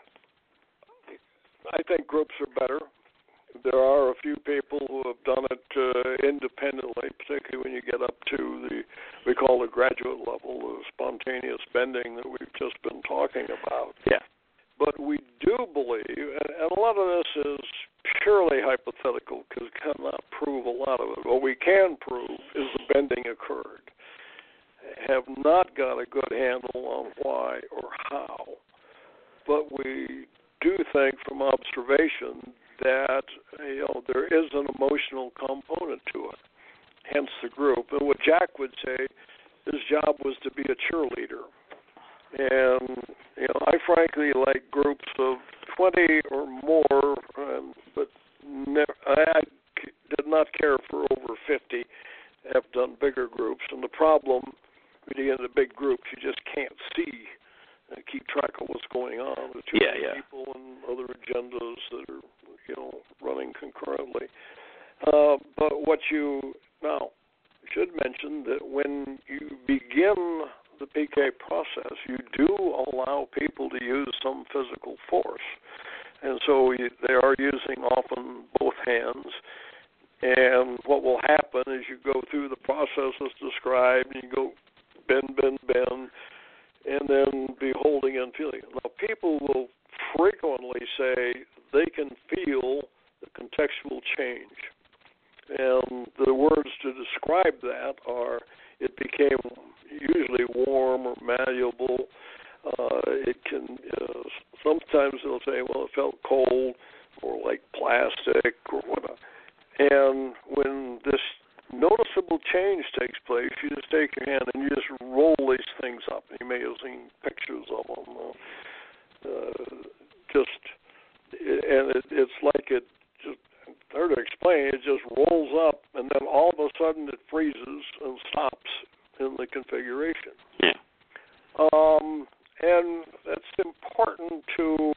I think groups are better. There are a few people who have done it uh, independently, particularly when you get up to the, we call the graduate level, the spontaneous bending that we've just been talking about. Yeah. But we do believe, and, and a lot of this is purely hypothetical because we cannot prove a lot of it. What we can prove is the bending occurred. Have not got a good handle on why or how, but we do think from observation that you know there is an emotional component to it, hence the group. And what Jack would say, his job was to be a cheerleader. And you know, I frankly like groups of twenty or more, um, but never, I did not care for over fifty. Have done bigger groups, and the problem when you get into big groups, you just can't see and keep track of what's going on. There's too yeah, many yeah. people and other agendas that are, you know, running concurrently. Uh, but what you now should mention that when you begin the P K process, you do allow people to use some physical force, and so you, they are using often both hands. And what will happen is you go through the process as described, and you go bend, bend, bend, and then be holding and feeling. Now, people will frequently say they can feel the contextual change. And the words to describe that are, it became usually warm or malleable. Uh, it can, uh, sometimes they'll say, well, it felt cold or like plastic or whatnot. And when this noticeable change takes place, you just take your hand and you just roll these things up. You may have seen pictures of them. Uh, just, and it, it's like it just, hard to explain, it just rolls up and then all of a sudden it freezes and stops in the configuration. Yeah. Um, and that's important to,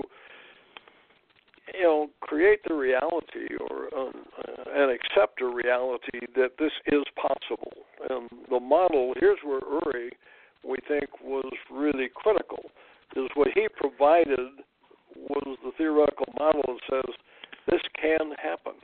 you know, create the reality or um, uh, and accept a reality that this is possible. And the model, here's where Uri, we think, was really critical, is what he provided was the theoretical model that says this can happen.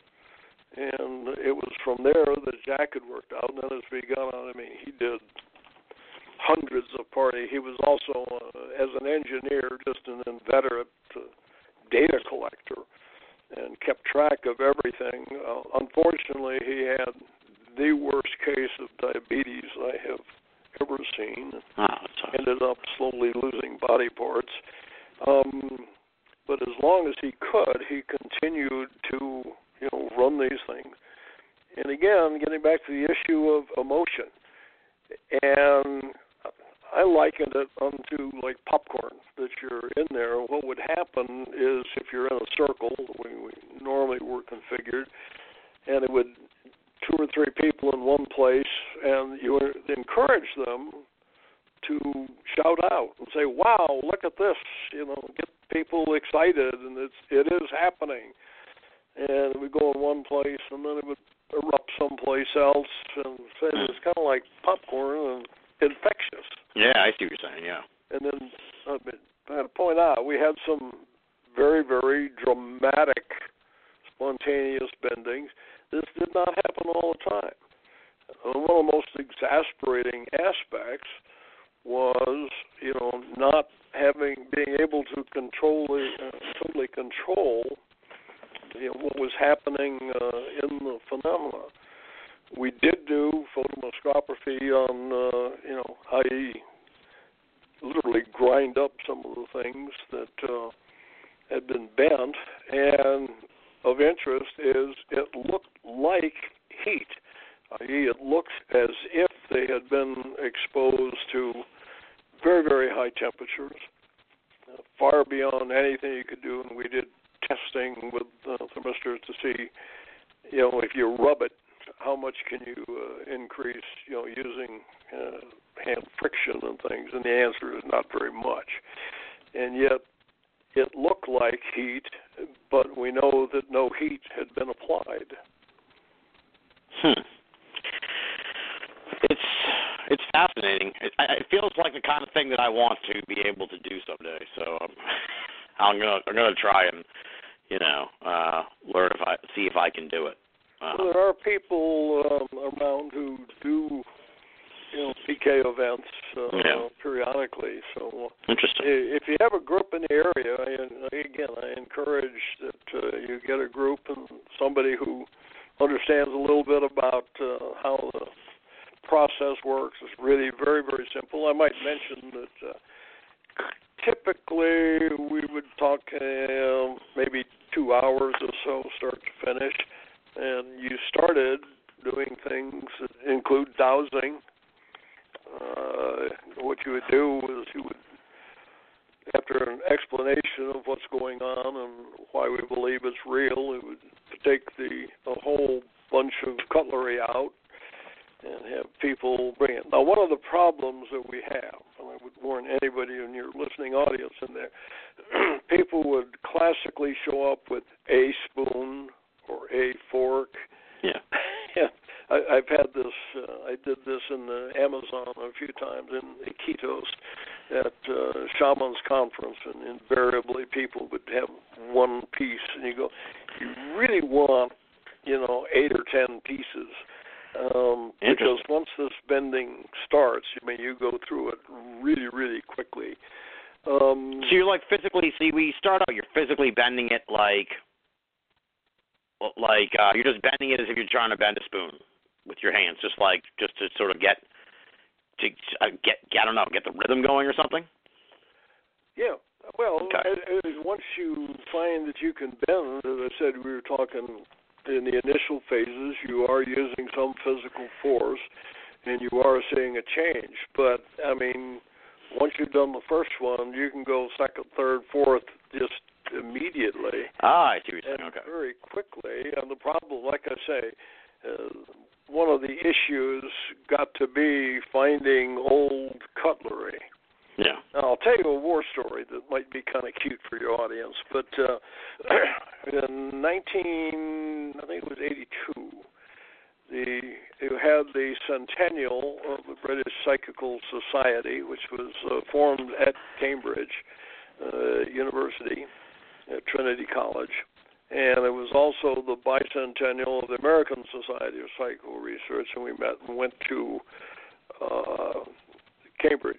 And it was from there that Jack had worked out, and then it's begun on, I mean, he did hundreds of parties. He was also, uh, as an engineer, just an inveterate uh, data collector and kept track of everything. Uh, unfortunately, he had the worst case of diabetes I have ever seen. Oh, ended up slowly losing body parts. Um, but as long as he could, he continued to, you know, run these things. And again, getting back to the issue of emotion, and I likened it unto like popcorn that you're in there. What would happen is if you're in a circle, the way we normally were configured, and it would two or three people in one place, and you would encourage them to shout out and say, "Wow, look at this!" You know, get people excited, and it's it is happening. And it would go in one place, and then it would erupt someplace else, and say it's kind of like popcorn and infectious. Yeah, I see what you're saying, yeah. And then I, mean, I had to point out, we had some very, very dramatic spontaneous bendings. This did not happen all the time. And one of the most exasperating aspects was, you know, not having, being able to control, uh, totally control, you know, what was happening uh, in the phenomena. We did do photomicroscopy on, uh, you know, I literally grind up some of the things that uh, had been bent, and of interest is it looked like heat. that is, it looked as if they had been exposed to very, very high temperatures, uh, far beyond anything you could do. And we did testing with uh, thermistors to see, you know, if you rub it, how much can you uh, increase, you know, using uh, hand friction and things? And the answer is not very much. And yet it looked like heat, but we know that no heat had been applied. Hmm. It's it's fascinating. It, it feels like the kind of thing that I want to be able to do someday. So um, I'm gonna I'm gonna try and you know uh, learn if I see if I can do it. Um, well, there are people um, around who do you know P K events uh, yeah. periodically. So interesting. If you have a group in the area, I, again, I encourage that uh, you get a group and somebody who understands a little bit about uh, how the process works. It's really very, very simple. I might mention that uh, typically we would talk uh, maybe two hours or so, start to finish, and you started doing things that include dowsing. Uh, what you would do is you would, after an explanation of what's going on and why we believe it's real, it would take the a whole bunch of cutlery out and have people bring it. Now, one of the problems that we have, and I would warn anybody in your listening audience in there, people would classically show up with a spoon or a fork. Yeah. I, I've had this, uh, I did this in the Amazon a few times in Iquitos at uh, Shaman's Conference, and invariably people would have one piece, and you go, you really want, you know, eight or ten pieces, um, because once this bending starts, I mean, you go through it really, really quickly. Um, so you're like physically, see, we start out, you're physically bending it like, like uh, you're just bending it as if you're trying to bend a spoon with your hands, just like, just to sort of get, to uh, get, I don't know, get the rhythm going or something? Yeah. Well, okay. as, as once you find that you can bend, as I said, we were talking in the initial phases, you are using some physical force, and you are seeing a change. But, I mean, once you've done the first one, you can go second, third, fourth, just immediately. Ah, I see what you're saying. Okay. Very quickly. And the problem, like I say, uh, one of the issues got to be finding old cutlery. Yeah. Now, I'll tell you a war story that might be kind of cute for your audience. But uh, in nineteen, I think it was eighty-two, the you had the centennial of the British Psychical Society, which was uh, formed at Cambridge uh, University, at Trinity College. And it was also the bicentennial of the American Society of Psychical Research, and we met and went to uh, Cambridge.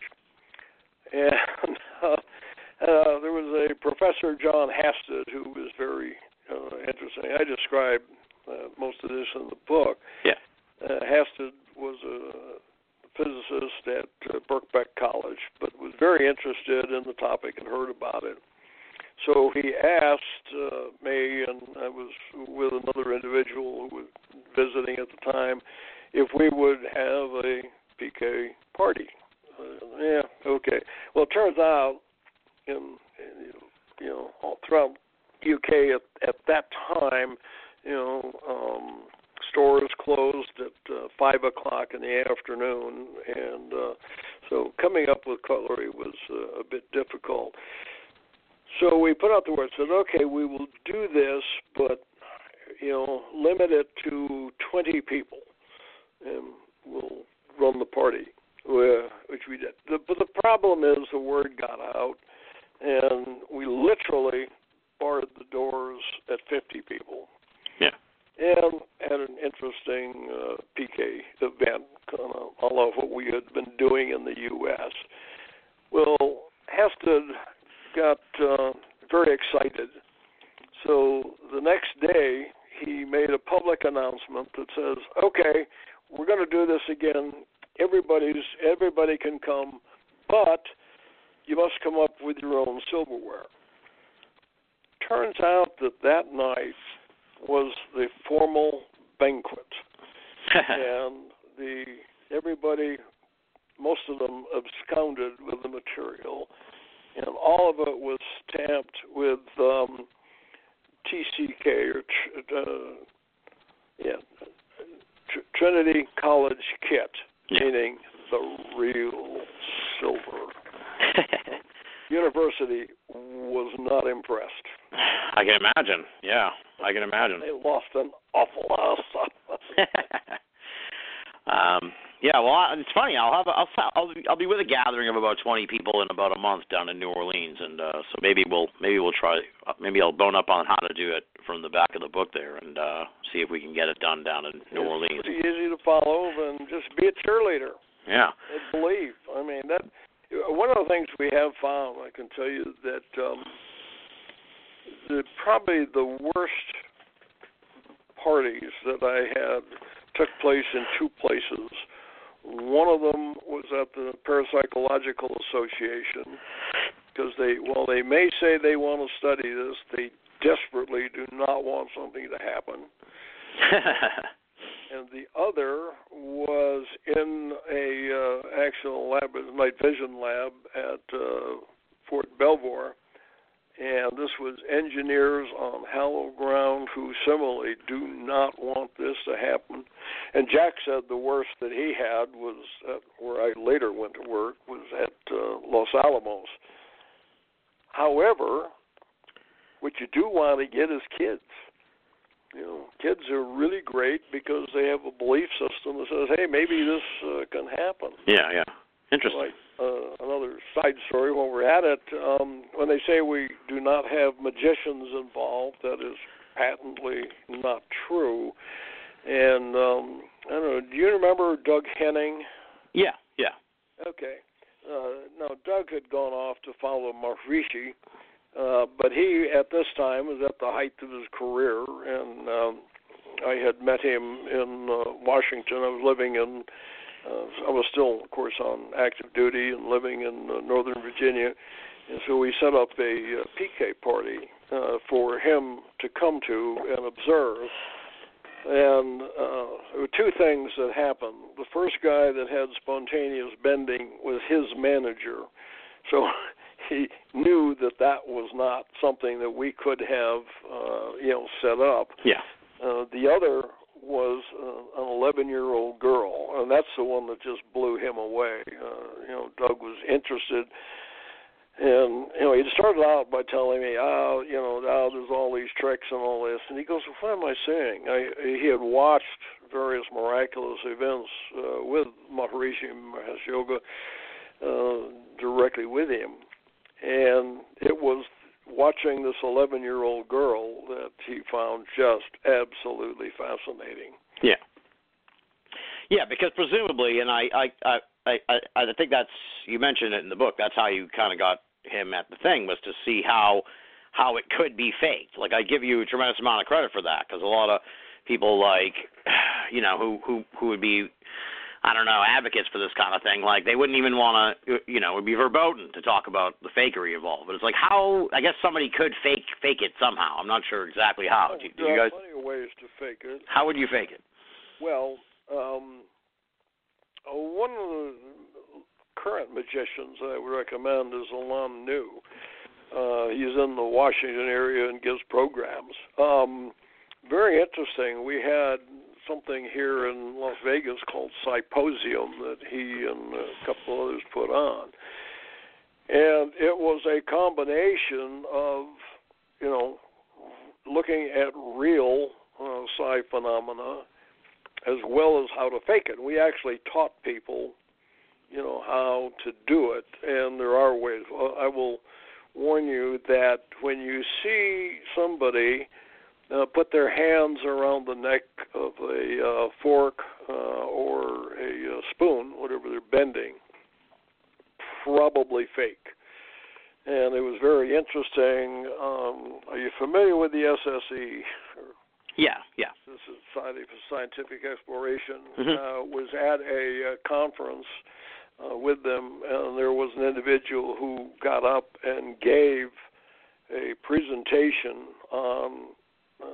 And uh, uh, there was a Professor John Hasted who was very uh, interesting. I describe uh, most of this in the book. Yeah. Uh, Hasted was a physicist at uh, Birkbeck College, but was very interested in the topic and heard about it. So he asked uh, me, and I was with another individual who was visiting at the time, if we would have a P K party. Uh, yeah, okay. Well, it turns out, in, in you know, all throughout U K at, at that time, you know, um, stores closed at uh, five o'clock in the afternoon, and uh, so coming up with cutlery was uh, a bit difficult. So we put out the word, said, okay, we will do this, but, you know, limit it to twenty people, and we'll run the party, which we did. The, but the problem is the word got out, and we literally barred the doors at fifty people. Yeah. And had an interesting uh, P K event, kind of all of what we had been doing in the U S Well, Hasted got uh, very excited. So the next day, he made a public announcement that says, okay, we're going to do this again. Everybody's everybody can come, but you must come up with your own silverware. Turns out that that night, was the formal banquet, and the everybody, most of them absconded with the material, and all of it was stamped with um, T C K or uh, yeah, Tr- Trinity College Kit, yeah. meaning the real silver. University was not impressed. I can imagine. Yeah, I can imagine. They lost an awful lot of stuff. um, yeah, well, it's funny. I'll have a, I'll I'll I'll be with a gathering of about twenty people in about a month down in New Orleans, and uh, so maybe we'll maybe we'll try. Maybe I'll bone up on how to do it from the back of the book there, and uh, see if we can get it done down in New it's Orleans. It's pretty easy to follow, and just be a cheerleader. Yeah. And believe. I mean that. One of the things we have found, I can tell you that um, the probably the worst parties that I had took place in two places. One of them was at the Parapsychological Association, because they, while they may say they want to study this, they desperately do not want something to happen. And the other was in a uh, actual lab, a night vision lab at uh, Fort Belvoir, and this was engineers on hallowed ground who similarly do not want this to happen. And Jack said the worst that he had was at, where I later went to work, was at uh, Los Alamos. However, what you do want to get is kids. You know, kids are really great because they have a belief system that says, hey, maybe this uh, can happen. Yeah, yeah. Interesting. Like uh, another side story, when we're at it, um, when they say we do not have magicians involved, that is patently not true. And um, I don't know, do you remember Doug Henning? Yeah, yeah. Okay. Uh, now, Doug had gone off to follow Maharishi, uh, but he, at this time, was at the height of his career, and um, I had met him in uh, Washington. I was living in, uh, I was still, of course, on active duty and living in uh, Northern Virginia, and so we set up a uh, P K party uh, for him to come to and observe. And uh, there were two things that happened. The first guy that had spontaneous bending was his manager. So he knew that that was not something that we could have, uh, you know, set up. Yeah. Uh, the other was uh, an eleven-year-old girl, and that's the one that just blew him away. Uh, you know, Doug was interested. And, you know, he started out by telling me, oh, you know, oh, there's all these tricks and all this. And he goes, well, what am I saying? I, he had watched various miraculous events uh, with Maharishi Mahesh Yoga uh, directly with him. And it was watching this eleven-year-old girl that he found just absolutely fascinating. Yeah. Yeah, because presumably, and I, I, I, I, I think that's, you mentioned it in the book, that's how you kind of got him at the thing, was to see how how it could be faked. Like, I give you a tremendous amount of credit for that, because a lot of people, like, you know, who, who, who would be, I don't know, advocates for this kind of thing, like, they wouldn't even want to, you know, it would be verboten to talk about the fakery involved. But it's like, how, I guess somebody could fake fake it somehow. I'm not sure exactly how. Do, do there you are guys, plenty of ways to fake it. How would you fake it? Well, um, one of the current magicians I would recommend is Alan New. Uh, he's in the Washington area and gives programs. Um, very interesting. We had something here in Las Vegas called Symposium that he and a couple others put on. And it was a combination of, you know, looking at real uh, psi phenomena as well as how to fake it. We actually taught people, you know, how to do it, and there are ways. Well, I will warn you that when you see somebody uh, put their hands around the neck of a uh, fork uh, or a uh, spoon, whatever they're bending, probably fake. And it was very interesting. Um, are you familiar with the S S E? Yeah, yeah. The Society for Scientific Exploration. Mm-hmm. uh, was at a uh, conference Uh, with them, and there was an individual who got up and gave a presentation on uh,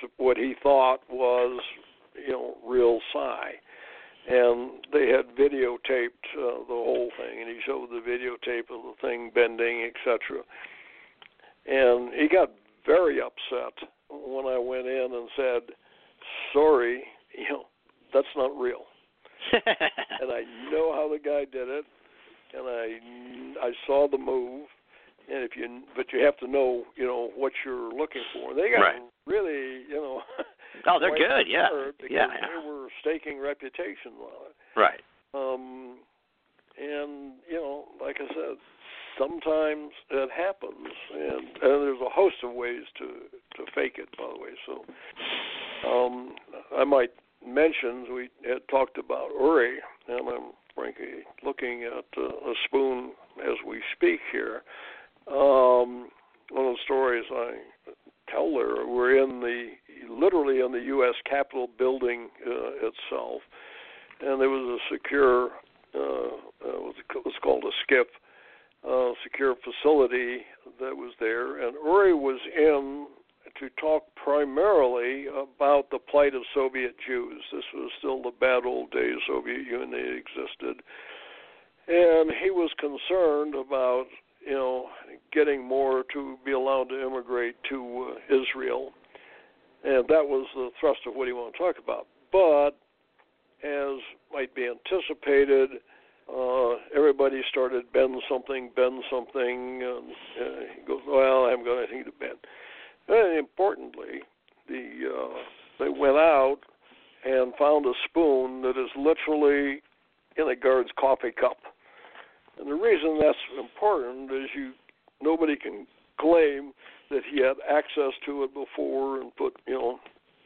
what he thought was, you know, real psi. And they had videotaped uh, the whole thing, and he showed the videotape of the thing bending, et cetera. And he got very upset when I went in and said, sorry, you know, that's not real. And I know how the guy did it, and I I saw the move, and if you but you have to know, you know, what you're looking for. They got right. really, you know. Oh, they're good, yeah, yeah. yeah. They were staking reputations on it. Right. Um, and you know, like I said, sometimes it happens, and, and there's a host of ways to to fake it. By the way, so um, I might mention we had talked about Uri, and I'm frankly looking at uh, a spoon as we speak here. Um, one of the stories I tell there, we're in the literally in the U S Capitol building uh, itself, and there was a secure, uh, uh, what's called a SCIF, uh, secure facility that was there, and Uri was in to talk primarily about the plight of Soviet Jews. This was still the bad old days, Soviet Union existed. And he was concerned about, you know, getting more to be allowed to immigrate to uh, Israel. And that was the thrust of what he wanted to talk about. But as might be anticipated, uh, everybody started bend something, bend something. And uh, he goes, well, I haven't got anything to bend. And importantly, the uh, they went out and found a spoon that is literally in a guard's coffee cup. And the reason that's important is you nobody can claim that he had access to it before and put, you know,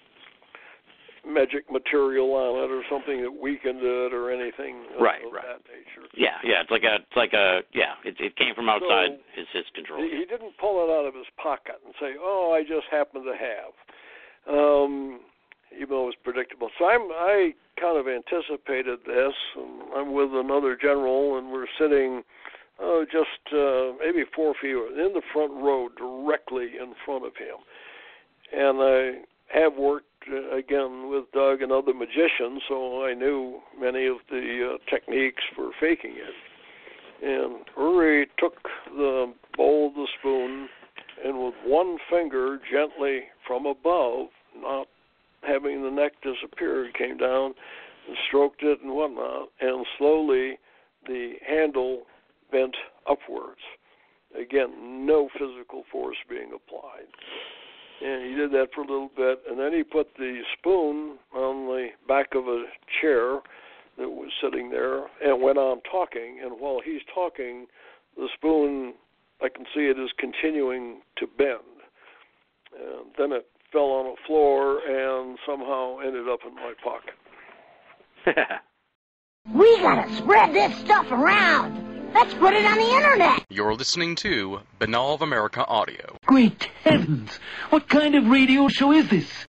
magic material on it or something that weakened it or anything right, of right. that nature. Yeah, yeah, it's like a, it's like a, yeah, it, it came from outside so his his control. He, he didn't pull it out of his pocket and say, "Oh, I just happen to have," um, even though it was predictable. So I'm, I kind of anticipated this. And I'm with another general, and we're sitting, oh, just uh, maybe four feet in the front row, directly in front of him, and I have worked. Uh, again, with Doug and other magicians, so I knew many of the uh, techniques for faking it. And Uri took the bowl of the spoon and with one finger gently from above, not having the neck disappear, came down and stroked it and whatnot, and slowly the handle bent upwards. Again, no physical force being applied. And he did that for a little bit, and then he put the spoon on the back of a chair that was sitting there and went on talking. And while he's talking, the spoon, I can see it is continuing to bend. And then it fell on the floor and somehow ended up in my pocket. We gotta spread this stuff around. Let's put it on the internet. You're listening to Banal of America Audio. Great heavens! What kind of radio show is this?